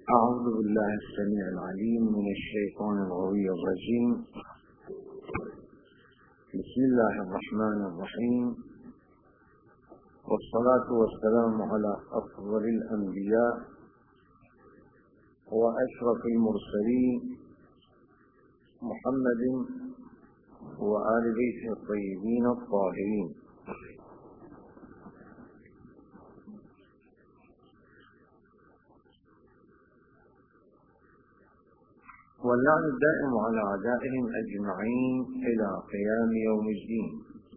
أعوذ بالله السميع العليم من الشيطان الغوي الرجيم. بسم الله الرحمن الرحيم، والصلاة والسلام على أفضل الأنبياء وأشرف المرسلين محمد وآل بيته الطيبين الطاهرين. واللعن الدائم على أعدائهم أجمعين إلى قيام يوم الدين.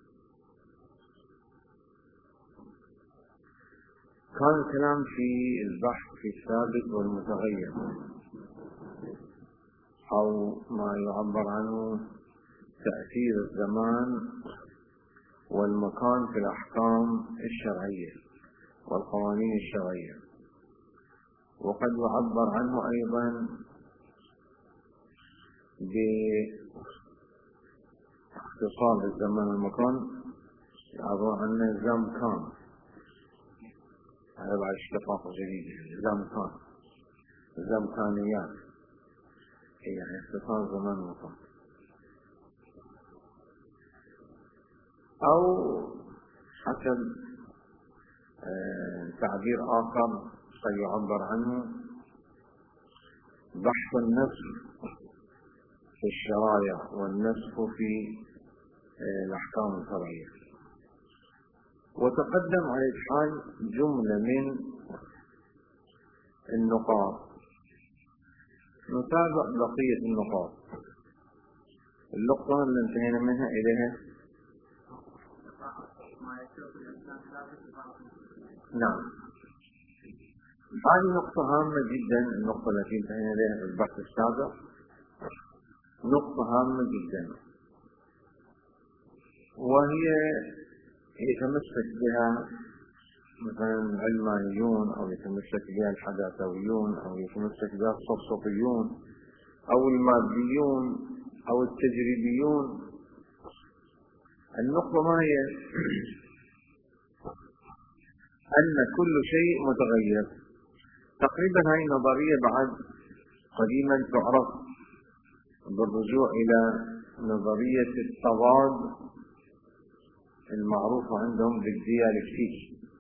كان الكلام في البحث في الثابت والمتغير، أو ما يعبر عنه تأثير الزمان والمكان في الأحكام الشرعية والقوانين الشرعية، وقد يعبر عنه أيضا باختصار الزمان والمكان، يعبر عنه زمكان. هذا بعد اشتقاق جديد، زمكانيات هي اختصار زمان ومكان، أو حسب تعبير آخر سيعبر عنه بحث النسخ في الشرائع والنسخ في الأحكام الشرعية. وتقدم على الحال جملة من النقاط، نتابع بقية النقاط. اللقطة اللي انتهينا منها إليها، نعم، هذه نقطة هامة جدا. النقطة التي انتهينا إليها في البحث السابق نقطة هامة جدا، وهي يتمسك بها مثلا العلمانيون، أو يتمسك بها الحداثويون، أو يتمسك بها الصفصفيون، أو الماديون، أو التجريبيون. النقطة ما هي؟ أن كل شيء متغير. تقريبا هذه النظرية بعد قديما تعرف بالرجوع إلى نظرية التضاد المعروفة عندهم بالديالكتيك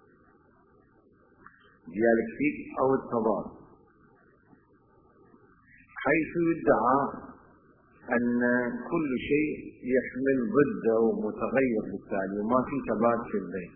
أو التضاد، حيث يدعى أن كل شيء يحمل ضده متغير بالتالي، وما في ثبات في البين.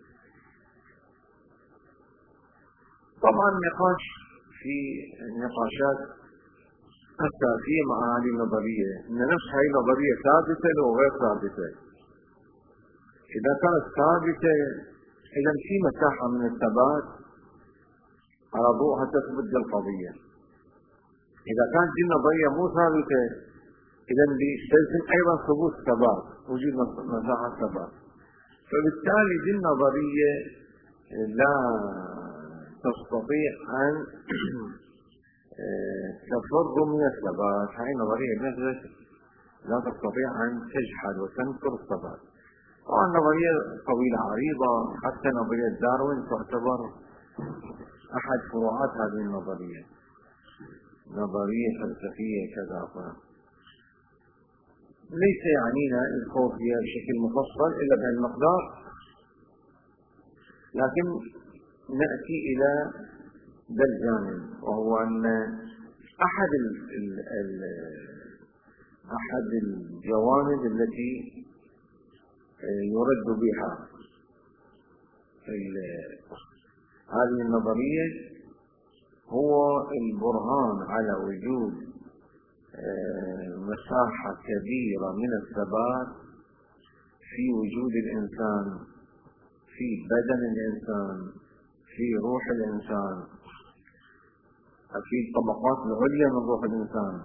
طبعا نقاش في النقاشات أساسية مع هذه النظرية أن نفس هذه النظرية ثابتة أو غير ثابتة. إذا كانت ثابتة إذا في مساحة من الثبات على ضوءها تثبت القضية. إذا كانت دي النظرية مو ثابتة إذا بيستلزم أيضا ثبوت ثبات، وجود مساحة ثبات. فبالتالي دي النظرية لا تستطيع أن تفر من الثبات. هذه نظرية بنفسها لا تستطيع أن تجحد وتنكر الثبات. طبعا نظرية طويلة عريضة، حتى نظرية داروين تعتبر أحد فروعات هذه النظرية، نظرية فلسفية كذا. ليس يعنينا الخوض فيها بشكل مفصل إلا بهالمقدار، لكن نأتي إلى ذا الجانب، وهو أن أحد الجوانب التي يرد بها هذه النظرية هو البرهان على وجود مساحة كبيرة من الثبات في وجود الإنسان، في بدن الإنسان، في روح الإنسان، في الطبقات العليا من روح الإنسان،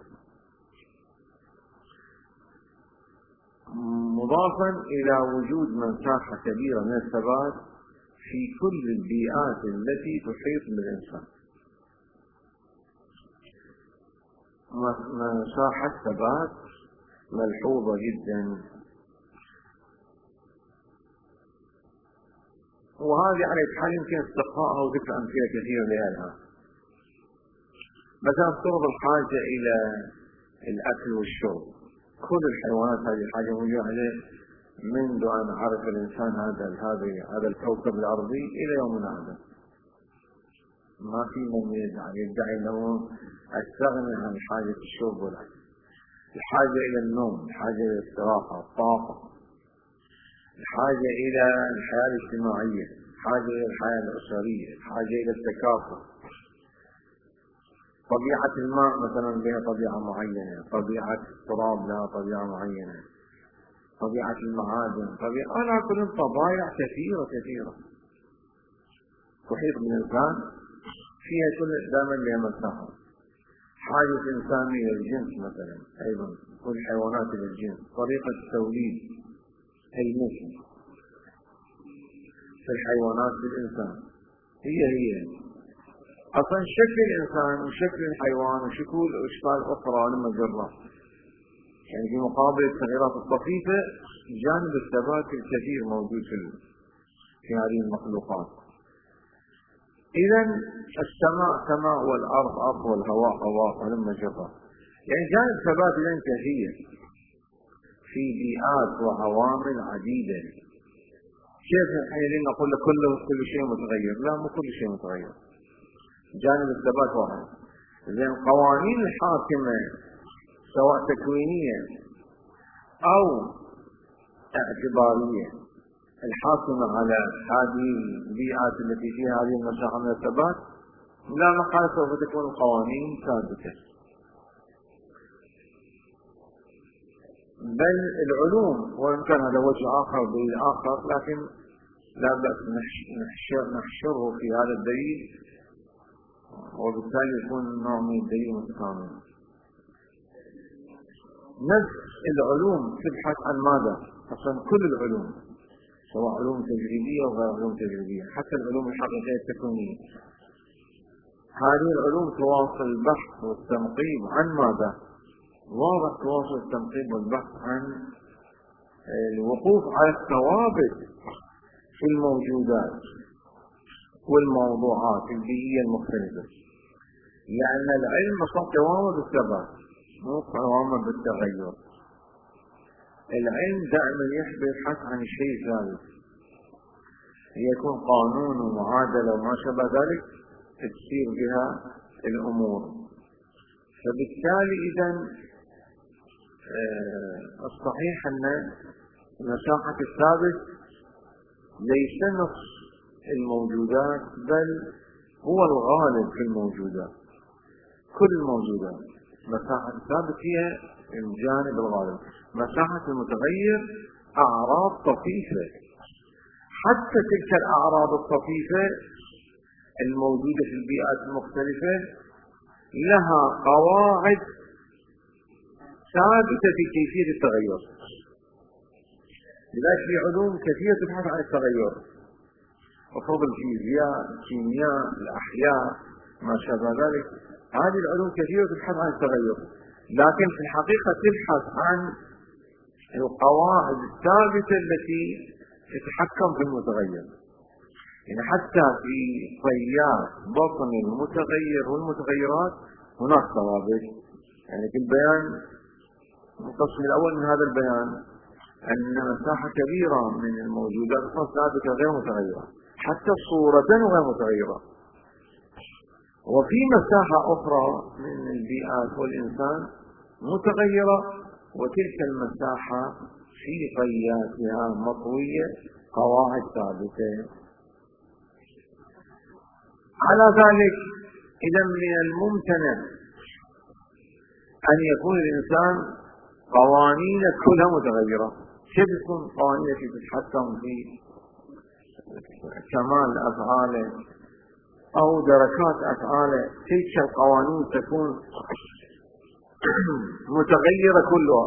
مضافا إلى وجود مساحة كبيرة من الثبات في كل البيئات التي تحيط بالإنسان. مساحة ثبات ملحوظة جدا، وهذه على حال يمكن استقراءها وذكر أمثلة كثيرة لها. مثلا تفرض الحاجة إلى الأكل والشرب، كل الحيوانات هذه الحاجة موجودة منذ أن عرف الإنسان هذا الكوكب الأرضي إلى يومنا هذا. ما في من يدعي أنه استغنى عن حاجة الشرب والأكل. الحاجة إلى النوم، الحاجة إلى الاستراحة، الطاقة، الحاجة إلى الحياة الاجتماعية، الحاجة إلى الحياة الأسرية، الحاجة إلى التكافؤ. طبيعة الماء مثلا لها طبيعة معينة، طبيعة التراب لها طبيعة معينة، طبيعة المعادن، أنا كل طبائع كثيرة تحيط بالإنسان، فيها كل دائما لها مساحة. حاجة الإنسان إلى الجنس مثلا، أيضا كل الحيوانات إلى الجنس، طريقة التوليد، النسل في الحيوانات بالإنسان هي أصلا شكل الإنسان وشكل الحيوان وشكل أشكال أخرى لمجرة، يعني في مقابل التغييرات الطفيفة جانب الثبات الكثير موجود في هذه المخلوقات. إذا السماء سماء والأرض أرض والهواء هواء لمجرة، يعني جانب ثبات إذن كثير في بيئات وعوامل عديدة. كيف الحين نقول كل شيء متغير؟ لا، مو كل شيء متغير، جانب الثبات واحد. لأن القوانين الحاكمة سواء تكوينية أو اعتبارية الحاكمة على هذه البيئات التي فيها هذه المساحة من الثبات لا محالة سوف تكون القوانين ثابتة. بل العلوم، وإن كان هذا وجه آخر دليل آخر، لكن لا بأس نحشره في هذا الدليل، وبالتالي يكون نوع من الدليل متكامل. نفس العلوم تبحث عن ماذا؟ أصلا كل العلوم سواء علوم تجريبية أو غير علوم تجريبية، حتى العلوم الحقيقية التكوينية، هذه العلوم تواصل البحث والتنقيب عن ماذا؟ واضح تواصل التنقيب والبحث عن الوقوف على الثوابت في الموجودات والموضوعات البيئية المختلفة، لأن العلم أصلا قوامه بالثبات مو قوامه بالتغير. العلم دائما يبحث عن شيء ثابت، يكون قانون ومعادلة وما شابه ذلك تسير بها الأمور. فبالتالي إذن الصحيح أن مساحة الثابت ليس نص الموجودات، بل هو الغالب في الموجودات. كل الموجودات مساحة الثابت هي الجانب الغالب، مساحة المتغير أعراض طفيفة. حتى تلك الأعراض الطفيفة الموجودة في البيئات المختلفة لها قواعد ثابتة في كيفية التغير. لذلك في علوم كثيرة تبحث عن التغير، وفرض الفيزياء، الكيمياء، الأحياء، ما شابه ذلك، هذه العلوم كثيرة تبحث عن التغير، لكن في الحقيقة تبحث عن القواعد الثابتة التي تتحكم في المتغير. يعني حتى في طيات بطن المتغير والمتغيرات هناك ضوابط. يعني في البيان القسم الأول من هذا البيان أن مساحة كبيرة من الموجودات ثابتة غير متغيرة، حتى صورة غير متغيرة. وفي مساحة أخرى من البيئات والإنسان متغيرة، وتلك المساحة في طياتها مطوية قواعد ثابتة. على ذلك إذا من الممتنع أن يكون الإنسان قوانين كلها متغيرة. كيف تكون قوانين التي تتحكم في كمال أفعاله أو دركات أفعاله، تلك القوانين تكون متغيرة كلها؟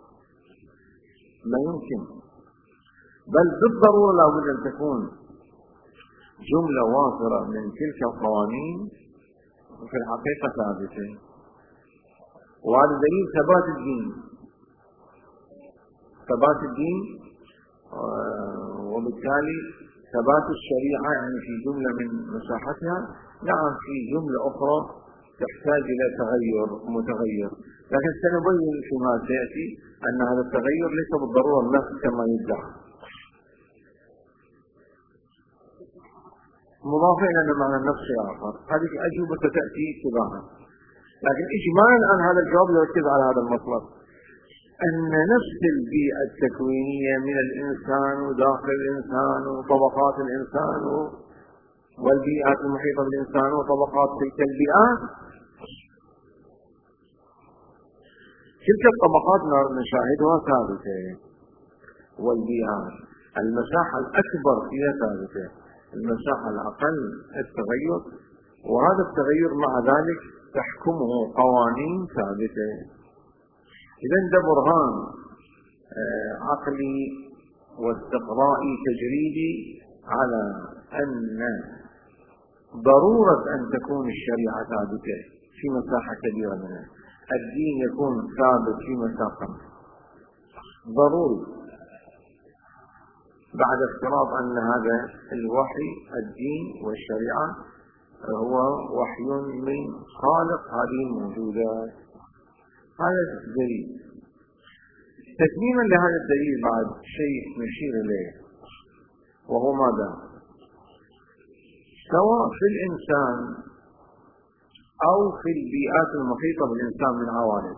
لا يمكن. بل بالضرورة لابد أن تكون جملة وافرة من تلك القوانين في الحقيقة ثابتة. وهذا دليل ثبات الدين، ثبات الدين، وبالتالي ثبات الشريعة، يعني في جملة من مساحتها. نعم في جملة أخرى تحتاج إلى تغير متغير، لكن سنبين فيما سيأتي أن هذا التغير ليس بالضرورة النفس كما يدعى. مضافة إلى أن معنى النفس آخر، هذه أجوبة تأتي تباعا، لكن إجمالا عن هذا الجواب يركز على هذا المطلب، أن نفس البيئة التكوينية من الإنسان وداخل الإنسان وطبقات الإنسان والبيئات المحيطة بالإنسان وطبقات تلك البيئات، تلك الطبقات نشاهدها ثابتة، والبيئات المساحة الأكبر فيها ثابتة، المساحة الأقل التغير، وهذا التغير مع ذلك تحكمه قوانين ثابتة. إذن ده برهان عقلي واستقرائي تجريدي على أن ضرورة أن تكون الشريعة ثابتة في مساحة كبيرة منها، الدين يكون ثابت في مساحة ضروري، بعد افتراض أن هذا الوحي الدين والشريعة هو وحي من خالق هذه الموجودات. هذا دليل. تتميما لهذا الدليل بعد شيء نشير إليه، وهو ماذا؟ سواء في الإنسان أو في البيئات المحيطة بالإنسان من عوالم،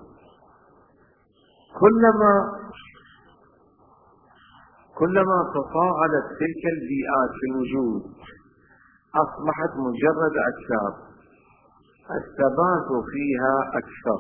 كلما تصاعدت تلك البيئات في الوجود أصبحت مجرد أجساد، الثبات فيها أكثر.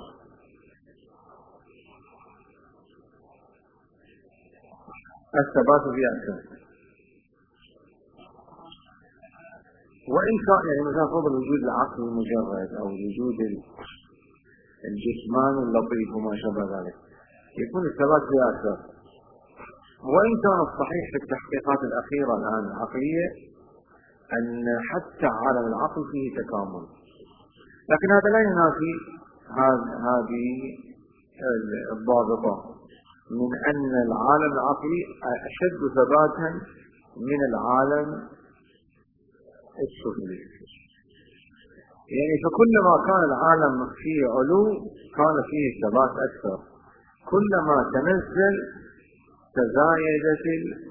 وإن كان يعني مثلا فرض الوجود العقلي المجرد أو الوجود الجسماني اللطيف وما شابه ذلك يكون الثبات فيها أكثر، وإن كان الصحيح في التحقيقات الأخيرة الآن العقلية أن حتى عالم العقل فيه تكامل، لكن هذا لا ينافي هذه الضابطة من أن العالم العقلي أشد ثباتا من العالم السفلي. يعني فكلما كان العالم فيه علو كان فيه ثبات أكثر، كلما تنزل تزايدت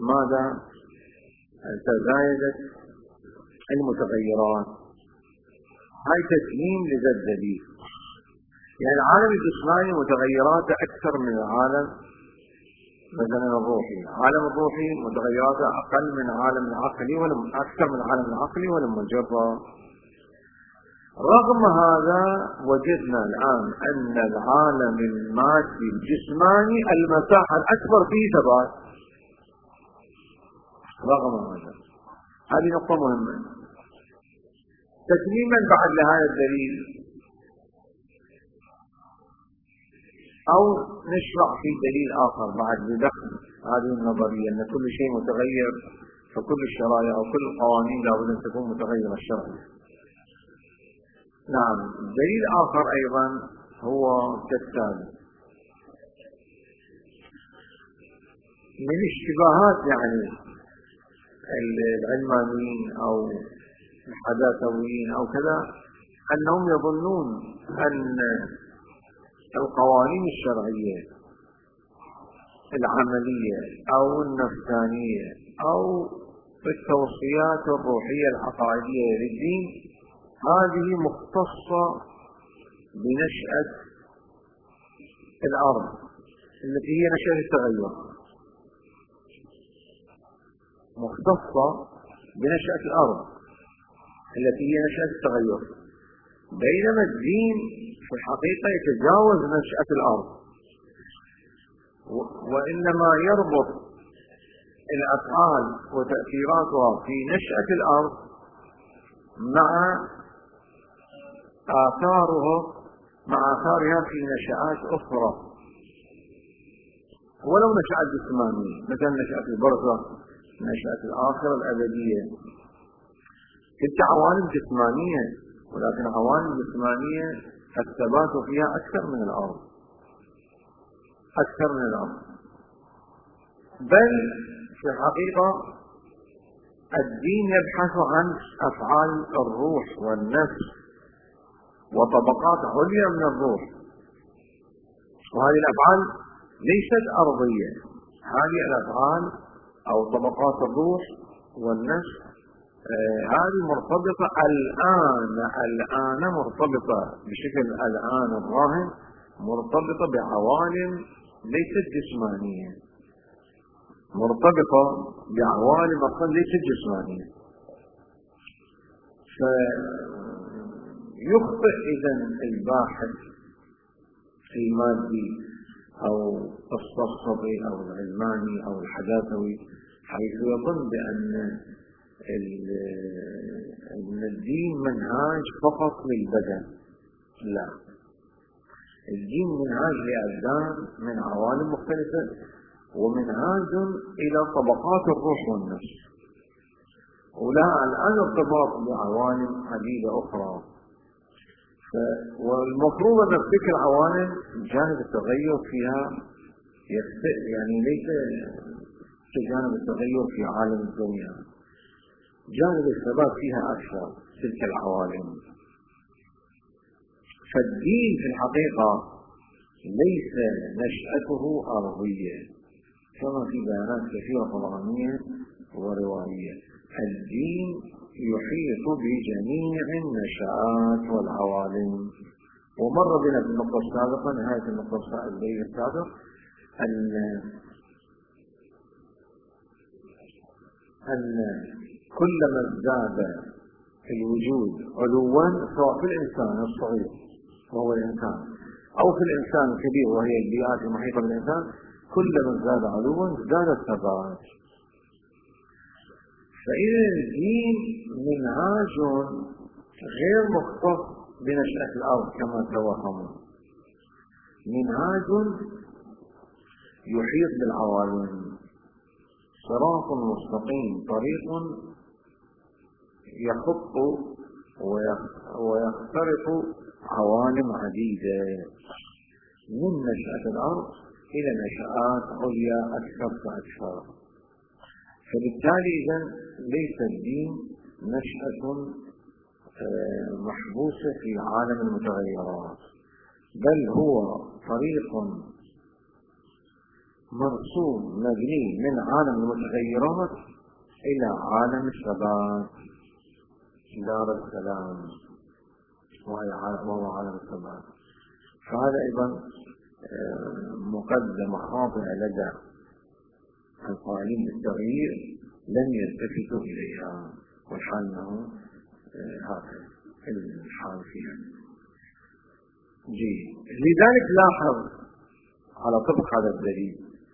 المتغيرات. هاي تسليم لذا الدليل. يعني العالم الجسماني متغيراته أكثر من العالم مثلا الروحي، العالم الروحي متغيراته أقل من العالم العقلي أكثر من العالم العقلي والمجرد. رغم هذا وجدنا الآن أن العالم المادي الجسماني المساحة الأكبر فيه ثبات. رغم هذا، هذه نقطة مهمة. تتميما بعد لهذا الدليل أو نشرع في دليل آخر بعد بدخل هذه النظرية أن كل شيء متغير، فكل الشرائع أو كل القوانين لابد أن تكون متغيرة الشرعية. نعم، دليل آخر أيضا هو كالتالي: من اشتباهات يعني العلمانيين أو الحداثويين أو كذا أنهم يظنون أن القوانين الشرعية العملية أو النفسانية أو التوصيات الروحية العقائدية للدين هذه مختصة بنشأة الأرض التي هي نشأة التغير، مختصة بنشأة الأرض التي هي نشأة التغير، بينما الدين في الحقيقة يتجاوز نشأة الأرض، وإنما يربط الأفعال وتأثيراتها في نشأة الأرض مع آثارها في نشآت أخرى، ولو نشأت جسمانية مثل نشأة البرزخ، نشأة الآخرة الأبدية، تلك عوالم جسمانية، ولكن عوالم جسمانية الثبات فيها أكثر من الأرض، بل في الحقيقة الدين يبحث عن أفعال الروح والنفس وطبقات عليا من الروح، وهذه الأفعال ليست أرضية. هذه الأفعال أو طبقات الروح والنفس هذه مرتبطة الآن مرتبطة بشكل الآن الظاهر، مرتبطة بعوالم ليست جسمانية، مرتبطة بعوالم أصلا ليست جسمانية. فيخطئ إذن الباحث المادي أو الصفصفي أو العلماني أو الحداثوي حيث يظن بأن الدين منهاج فقط للبدن. لا، الدين منهاج لأبدان من عوالم مختلفة، ومنهاج إلى طبقات الروح والنفس، ولها الآن ارتباط بعوالم عديدة أخرى. والمفروض أن تلك العوالم جانب التغير فيها يعني ليس كجانب التغير في عالم الدنيا، جانب الثبات فيها أكثر تلك العوالم. فالدين في الحقيقة ليس نشأته أرضية كما في بيانات كثيرة قرآنية ورواية. الدين يحيط بجميع النشآت والعوالم. ومر بنا في النقطة السابقة، نهاية النقطة السابقة، أن كلما ازداد الوجود علوا سواء في الإنسان الصغير وهو الإنسان أو في الإنسان الكبير وهي البيئات المحيطة بالإنسان، كلما ازداد علوا ازداد الثبات. فإذا الدين منهاج غير مختص بنشأة الأرض كما توهموا، منهاج يحيط بالعوالم، صراط مستقيم، طريق يخط ويخترق عوالم عديدة من نشأة الأرض إلى نشآت عليا أكثر فأكثر. فبالتالي إذن ليس الدين نشأة محبوسة في عالم المتغيرات، بل هو طريق مرسوم مبني من عالم المتغيرات إلى عالم الثبات، دار السلام، وهو عالم الثبات. فهذا أيضا مقدمة خاطئة لدى القائلين بالتغيير لم يلتفتوا إليها، والحال أنه هكذا الحال فيها. لذلك لاحظ على طبق هذا الدليل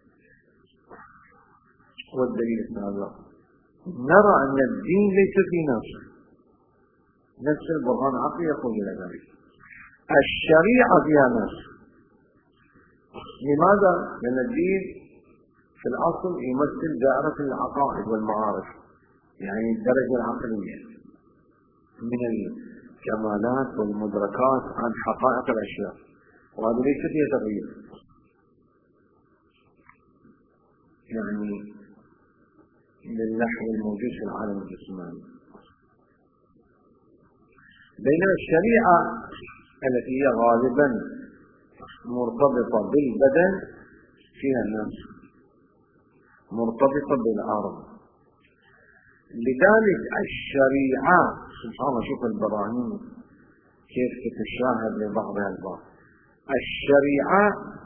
والدليل السابق نرى أن الدين ليس في نفس البرهان العقلي يقول إلى ذلك. الشريعة فيها نفس. لماذا؟ لأن الدين في الأصل يمثل دائرة العقائد والمعارف، يعني الدرجة العقلية من الكمالات والمدركات عن حقائق الأشياء، وهذا ليس فيه تغيير. يعني للنحو الموجود في العالم الجسماني. بينما الشريعة التي هي غالبا مرتبطة بالبدن فيها النفس، مرتبطة بالأرض. لذلك الشريعة سبحان الله، شوف البراهين كيف تتشاهد لبعضها البعض. الشريعة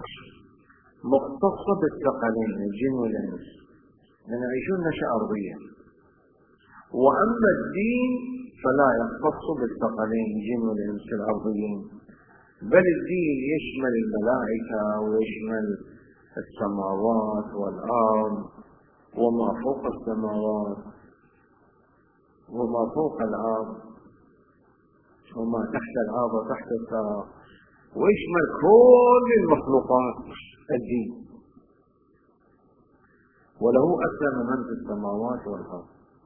مختصة بالثقلين الجن والإنس، لأن يعيشون نشأة أرضية. وأما الدين فلا يختص بالثقلين الجن والإنس الأرضيين، بل الدين يشمل الملائكة ويشمل السماوات والأرض وما فوق السماوات وما فوق الأرض وما تحت الأرض وتحت الثرى، ويشمل كل المخلوقات الدين، وله أسلم من في السماوات والأرض.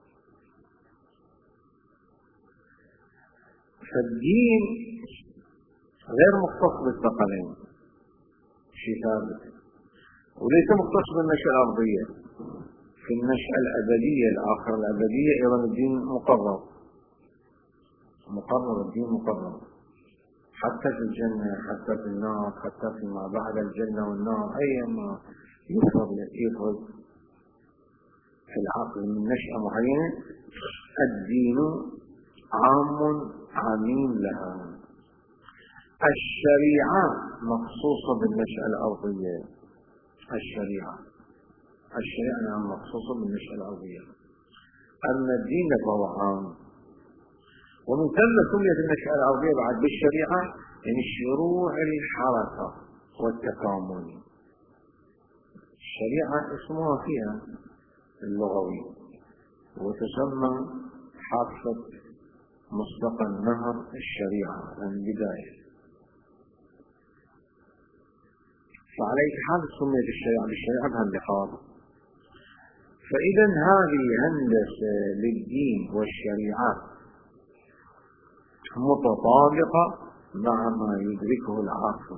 فالدين غير مختص بالثقلين، شيء ثابت، وليس مختص بالنشأة الأرضية. في النشأة الأبدية الآخرة الأبدية أيضا الدين مقرر، الدين مقرر. حتى في الجنة، حتى في النار، حتى فيما بعد الجنة والنار، أيما يفرض في العقل من نشأة معينة، الدين عام عميم لها. الشريعة مخصوصة بالنشأة الأرضية، الشريعة مخصوصة بالنشأة الأرضية، أما الدين فهو عام. ومن ثم سميت النشأة الأرضية بعد بالشريعة، يعني شروع الحركة والتكامل. الشريعة اسمها فيها اللغوي، وتسمى حافة مسبق النهر الشريعة من البداية. فعلى حال سميت الشريعة بالشريعة بهاللحاظ. فإذا هذه هندسة للدين والشريعة متطابقة مع ما يدركه العاقل،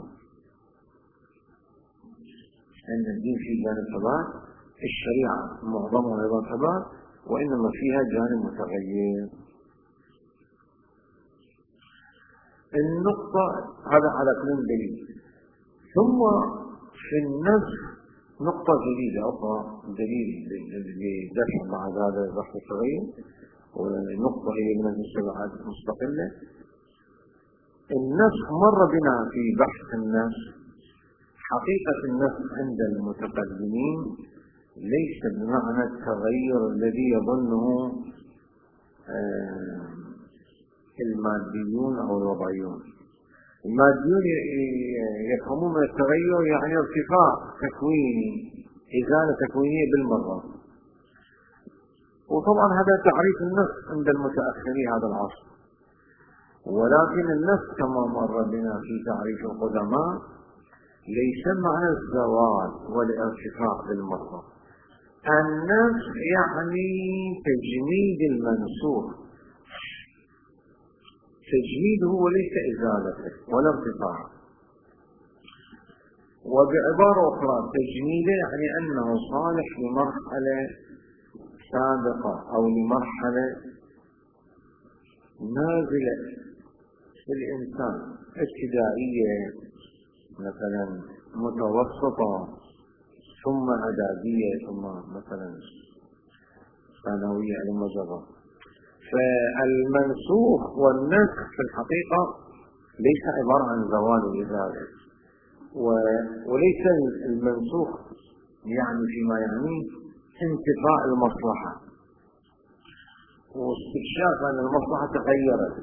أن الدين فيه جانب ثبات، الشريعة معظمها أيضا ثبات، وإنما فيها جانب متغير. النقطة هذا على كل دليل. ثم في النفس نقطة جديدة أخرى، دليل لدفع مع هذا البحث الصغير، ونقطة هي من المستبعات مستقلة. النفس مر بنا في بحث النفس. حقيقة النفس عند المتقدمين ليس بمعنى التغير الذي يظنه الماديون أو الوضعيون. الماديون يفهمون من التغير يعني ارتفاع تكويني، إزالة تكوينية بالمرة. وطبعا هذا تعريف النفس عند المتأخرين هذا العصر. ولكن النفس كما مر بنا في تعريف القدماء ليس معنى الزوال والارتفاع بالمرة. النفس يعني تجميد المنسوخ، تجميده وليس إزالته ولا ارتفاع. وبعبارة أخرى تجميده يعني أنه صالح لمرحلة سابقة أو لمرحلة نازلة في الإنسان، ابتدائية مثلا، متوسطة، ثم إعدادية، ثم مثلا ثانوية المجرد. فالمنسوخ والنسخ في الحقيقة ليس عبارة عن زوال وإزالة، وليس المنسوخ يعني فيما يعني انتفاء المصلحة واستكشاف أن المصلحة تغيرت.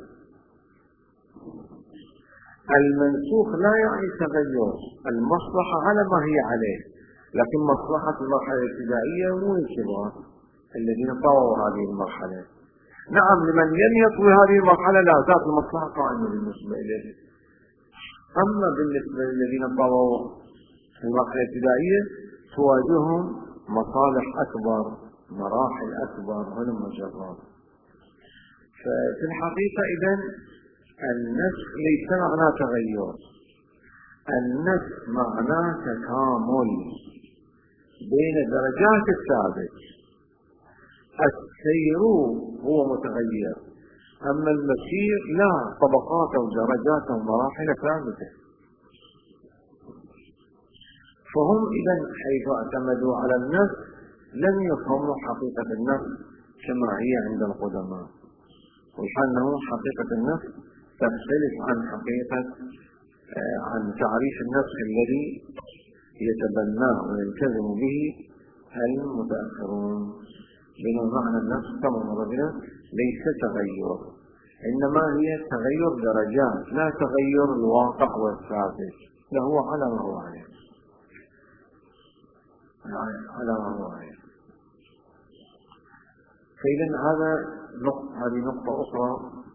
المنسوخ لا يعني تغير المصلحة على ما هي عليه، لكن مصلحة المرحلة الابتدائية مو الكبار الذين طووا هذه المرحلة. نعم، لمن لم يطوي هذه المرحلة لا زالت المصلحة قائمة بالنسبة إليه. أما بالنسبة للذين طووا المرحلة الابتدائية تواجههم مصالح أكبر، مراحل أكبر، هلم جرات. ففي الحقيقة إذن النسخ ليس معناه تغير، النسخ معناه تكامل بين درجات الثابت. السير هو متغير، أما المسير لا، طبقات ودرجات ومراحل ثابتة. فهم إذن حيث اعتمدوا على النفس لم يفهموا حقيقة النفس كما هي عند القدماء، وحانه حقيقة النفس تختلف عن تعريف النفس الذي يتبناه ويلتزم به المتأخرون. لأن معنى النفس كما مر بنا ليس تغير، إنما هي تغير درجات، لا تغير الواقع والثابت، هو على ما هو عليه، على ما هو عليه. فإذا هذه نقطة أخرى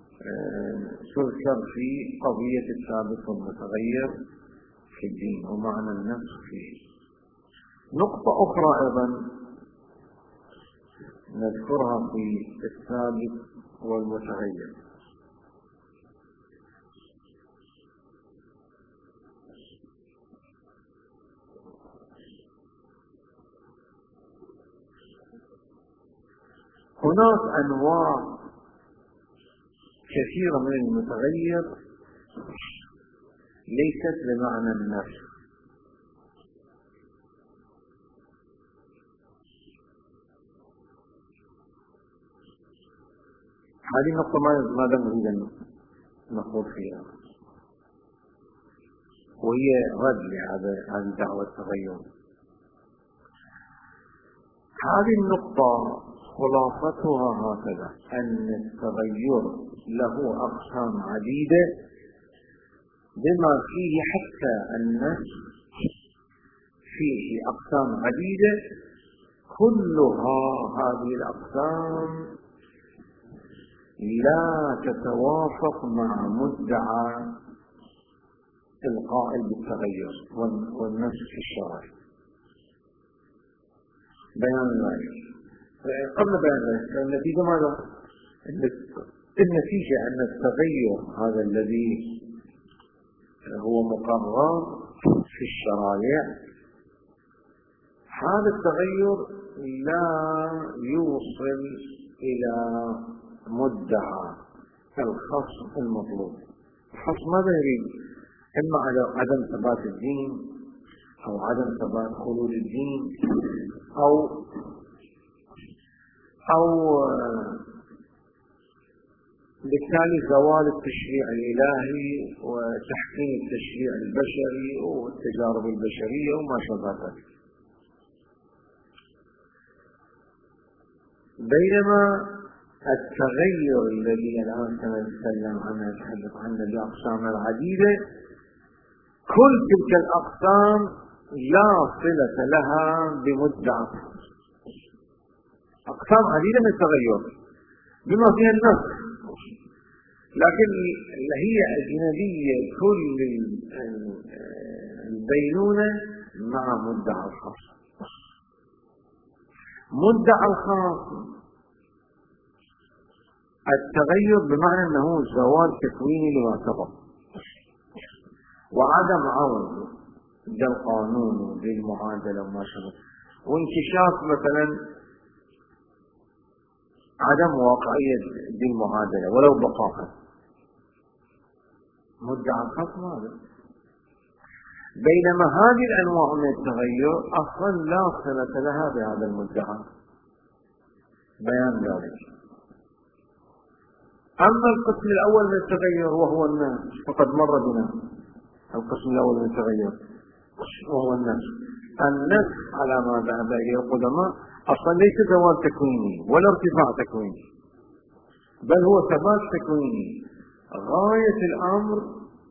تذكر في قضية الثابت والمتغير في الدين ومعنى النفس فيه. نقطة أخرى أيضا نذكرها في الثابت والمتغير. هناك أنواع كثيرة من المتغير ليست بمعنى النفس. هذه النقطة ماذا نريد أن نخوض فيها، وهي رد لهذه دعوة التغير. هذه النقطة خلاصتها هكذا: أن التغير له أقسام عديدة، بما فيه حتى النفس فيه أقسام عديدة، كلها هذه الأقسام لا تتوافق مع مدعى القائل بالتغير والنفس في الشرع. بيان ذلك. قبل بيان ذلك النتيجة ماذا؟ النتيجة أن التغير هذا الذي هو مقرر في الشرائع، هذا التغير لا يوصل إلى مدعى الخصم المطلوب. الخصم ماذا يريد؟ إما عدم ثبات الدين، أو عدم ثبات خلود الدين، أو بالتالي زوال التشريع الإلهي وتحكيم التشريع البشري والتجارب البشرية وما شابه ذلك. بينما التغير الذي الآن سنتكلم عنه نتحدث عنه بأقسام العديدة، كل تلك الأقسام لا صلة لها بمدعى. أقسام عديدة من التغير بما فيها النفس، لكن هي أجنبية كل البينونة مع مدعى الخاص. مدعى الخاص التغير بمعنى أنه زوال تكويني لما سبق، وعدم عوض بالقانون بالمعادلة وما شابه، وانكشاف مثلا عدم واقعية بالمعادلة ولو بقاها. مدعى الخاص ماذا؟ بينما هذه الأنواع من التغير أصلا لا صلة لها بهذا المدعى. بيان ذلك. أما القسم الأول من التغير وهو النفس فقد مر بنا. القسم الأول من التغير وهو النفس. النفس على ما ذهب إليه القدماء أصلا ليس زوال تكويني ولا ارتفاع تكويني، بل هو ثبات تكويني. غاية الأمر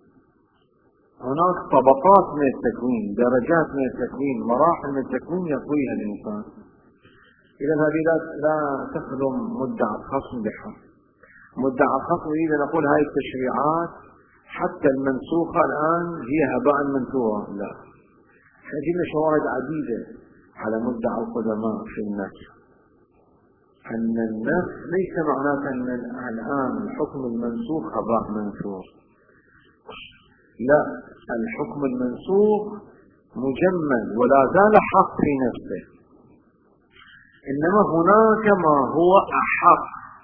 هناك طبقات من التكوين، درجات من التكوين، مراحل من التكوين يقويها الإنسان. إذا هذه لا تخدم مدعى الخصم بحق. مدعى الخصم إذا نقول هاي التشريعات حتى المنسوخة الآن هي هباء منثورا، لا. هذه شواهد عديدة على مدعى القدماء في النفس، أن النفس ليس معناه أن الآن الحكم المنسوخ هباء منثور، لا. الحكم المنسوخ مجمل ولا زال حق في نفسه، إنما هناك ما هو أحق.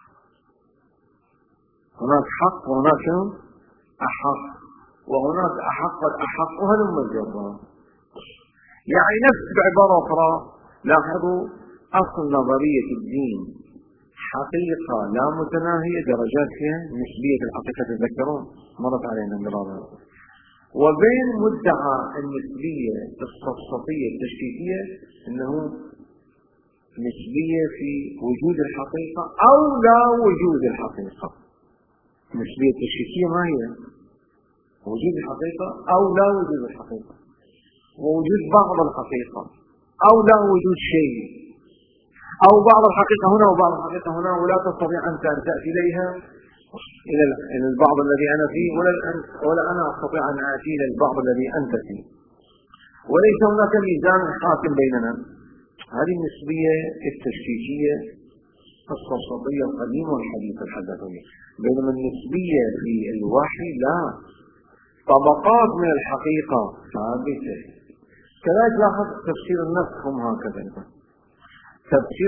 هناك حق وهناك أحق، وهناك أحق والأحق هلم الجرة. يعني نفس بعبارة أخرى، لاحظوا أصل نظرية الدين حقيقة لا متناهية، درجات فيها نسبية الحقيقة، تذكرون مرت علينا مرارا، وبين مدعى النسبية السفسطية التشكيكية أنه نسبية في وجود الحقيقة أو لا وجود الحقيقة. النسبية التشكيكية ما هي؟ وجود الحقيقة أو لا وجود الحقيقة، ووجود بعض الحقيقة أو لا وجود شيء، أو بعض الحقيقة هنا وبعض الحقيقة هنا، ولا تستطيع أنت أن تأتي إليها إلى البعض الذي أنا فيه، ولا أنا أستطيع أن آتي إلى البعض الذي أنت فيه، وليس هناك ميزان حاكم بيننا. هذه النسبية التشكيكية السفسطية القديمة والحديثة الحدثية. بينما النسبية في الوحي لا، طبقات من الحقيقة ثابتة. كذلك لاحظ تفسير النفس هم هكذا. تفسير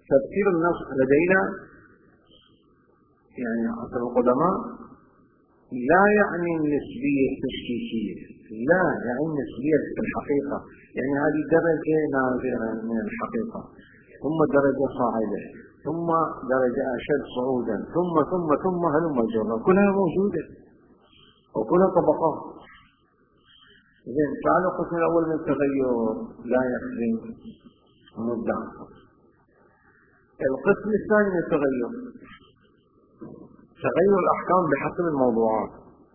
النفس لدينا يعني حسب القدماء لا يعني النسبية التشكيكية، لا يعني النسبية في الحقيقة، يعني هذه درجة نادرة من الحقيقة، ثم درجة صاعدة، ثم درجة أشد صعودا، ثم هلم جرا، كلها موجودة وكلها طبقات. إذن تعالوا القسم الأول من التغير لا يخدم مدعى. القسم الثاني من التغير تغير الأحكام بحسب الموضوعات.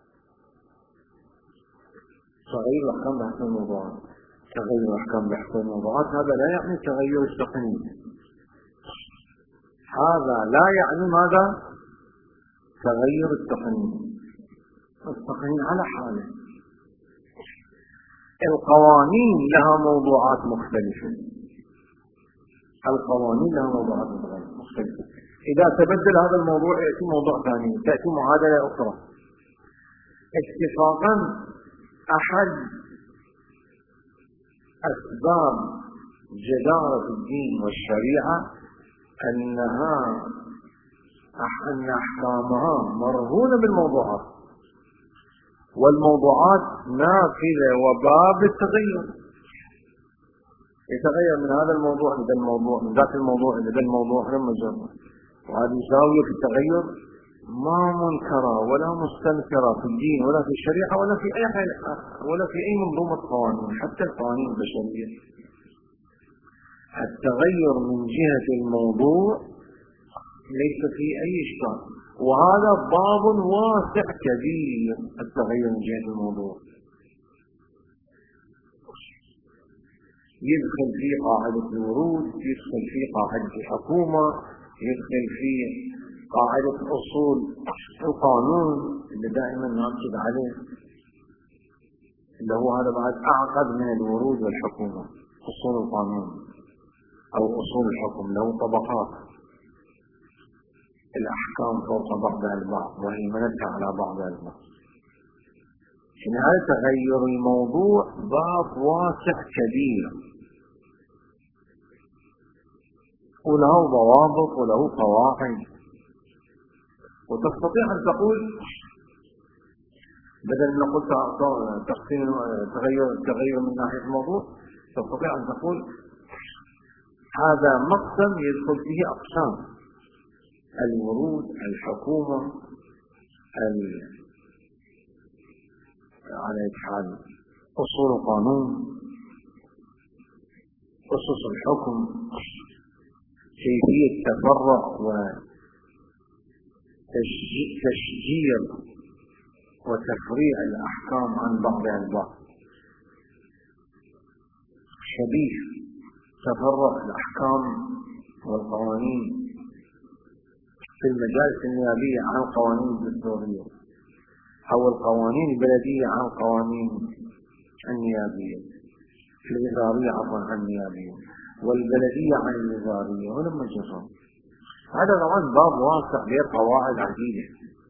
تغير الأحكام بحسب الموضوعات، تغير الأحكام بحسب الموضوعات هذا لا يعني تغير التقنين، هذا لا يعني ماذا؟ تغير التقنين. التقنين على حاله. القوانين لها موضوعات مختلفة، القوانين لها موضوعات مختلفة. إذا تبدل هذا الموضوع يأتي موضوع ثاني، تأتي معادلة أخرى. اتفاقا أحد أسباب جدارة الدين والشريعة أن أحكامها مرهونة بالموضوعات، والموضوعات نافذة وباب التغير، يتغير من هذا الموضوع إلى الموضوع، من ذاك الموضوع إلى الموضوع لما جرى. وهذه زاوية في التغير ما منكرة ولا مستنكرة في الدين ولا في الشريعة ولا في أي حاجة ولا في أي منظومة قوانين، حتى القوانين البشرية. التغير من جهة الموضوع ليس فيه أي إشكال، وهذا باب واسع كبير. التغير من جهة الموضوع يدخل فيه قاعدة الورود، يدخل فيه قاعدة الحكومة، يدخل فيه قاعدة أصول القانون اللي دائما نأكد عليه، اللي هو هذا بعد أعقد من الورود والحكومة. أصول القانون أو أصول الحكم له طبقات، الأحكام فوق بعضها البعض وهيمنتها على بعضها البعض. في نهاية تغير الموضوع باب واسع كبير، وله ضوابط وله قواعد، وتستطيع أن تقول بدل ما قلت تقسيم تغير من ناحية الموضوع، تستطيع أن تقول هذا مقسم يدخل فيه أقسام: الورود، الحكومة، على حال أصول القانون، أسس الحكم، كيفية تفرع وتشجير وتفريع الأحكام عن بعضها البعض، شبيه تفرع الأحكام والقوانين في المجالس النيابية عن القوانين الدستورية، أو القوانين البلدية عن القوانين النيابية، الوزارية عن النيابية، والبلدية عن الوزارية، ولما جرى هذا طبعا باب واسع غير قواعد عديدة.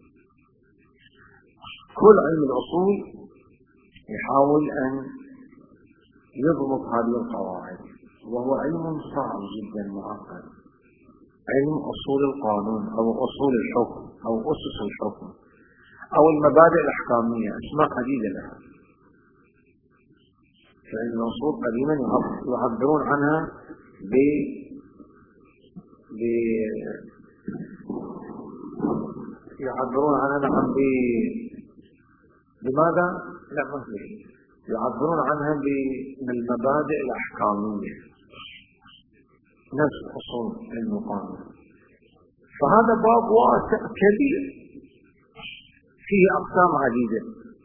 كل علم الأصول يحاول أن يضبط هذه القواعد، وهو علم صعب جدا معقد. علم أصول القانون أو أصول الحكم أو أسس الحكم أو المبادئ الأحكامية، أسماء عديدة لها. فعلم الأصول قديما يعبرون عنها بماذا؟ لا ما في، يعبرون عنها بالمبادئ الأحكامية، نفس أصول علم القانون. فهذا باب واسع كبير فيه أقسام عديدة.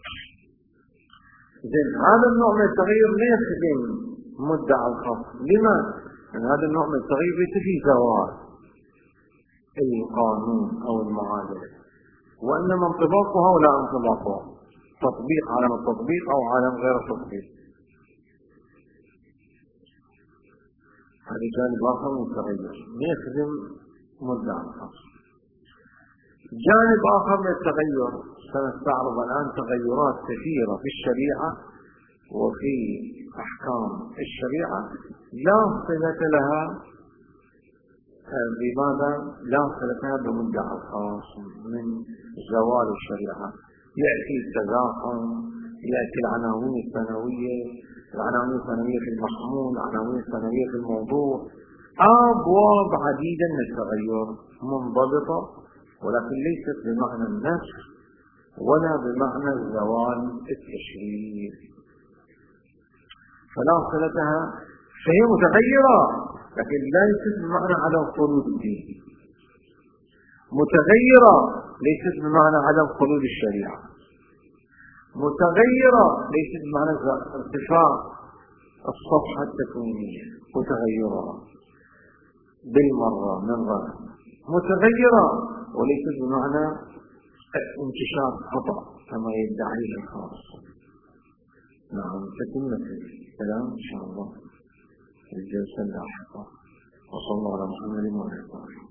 إذن هذا النوع من التغير لا يخدم مدعى الخاص. لماذا؟ لأن هذا النوع من التغير فيه زوال القانون أو المعادلة، وإنما انطباقها ولا انطباقها، تطبيق عالم التطبيق أو عالم غير التطبيق. هذا جانب آخر من التغير يخدم مدعى الخاص. جانب آخر من التغير سنستعرض الآن تغيرات كثيرة في الشريعة وفي أحكام الشريعة لا صلة لها بماذا؟ لا صلة لها بمدعى الخاص من زوال الشريعة يأتي التزاحم، يأتي العناوين الثانوية في المحمول، العناوين الثانوية في الموضوع، أبواب عديدة من التغير منضبطة، ولكن ليست بمعنى النسخ ولا بمعنى الزوال التشريع، فلا صلتها، فهي متغيرة لكن ليست بمعنى عدم خلود الدين، متغيرة ليست بمعنى عدم خلود الشريعة، متغيرة ليست بمعنى ارتفاع الصفحة التكوينية، متغيرة بالمرة من غير، متغيرة وليست بمعنى انتشار خطأ كما يدعيه الخاص. نعم، تتمة الكلام إن شاء الله في الجلسة اللاحقة. وصلى الله على محمد وعلى آله.